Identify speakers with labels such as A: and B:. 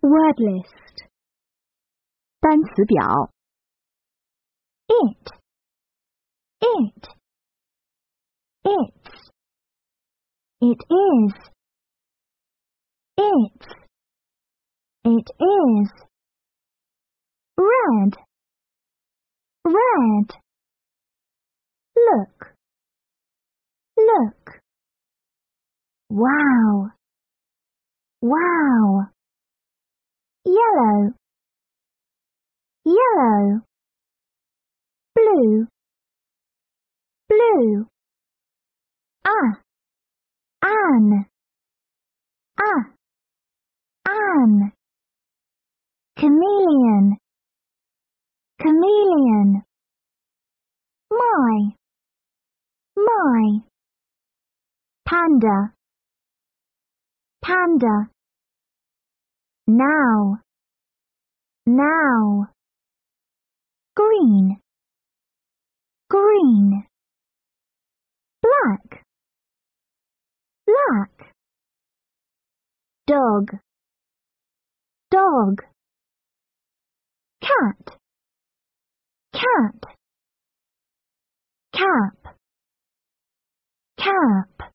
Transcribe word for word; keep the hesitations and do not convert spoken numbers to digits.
A: Word list.
B: 单词表
A: It, it, its, it is, its, it is. Red, red. Look, look. Wow, wow. Yellow, yellow. Blue, blue. Ah, an, ah, an. Chameleon, chameleon. My, my. Panda, panda. Now, now. Green, green. Black, black. Dog, dog. Cat, cat. Cap, cap.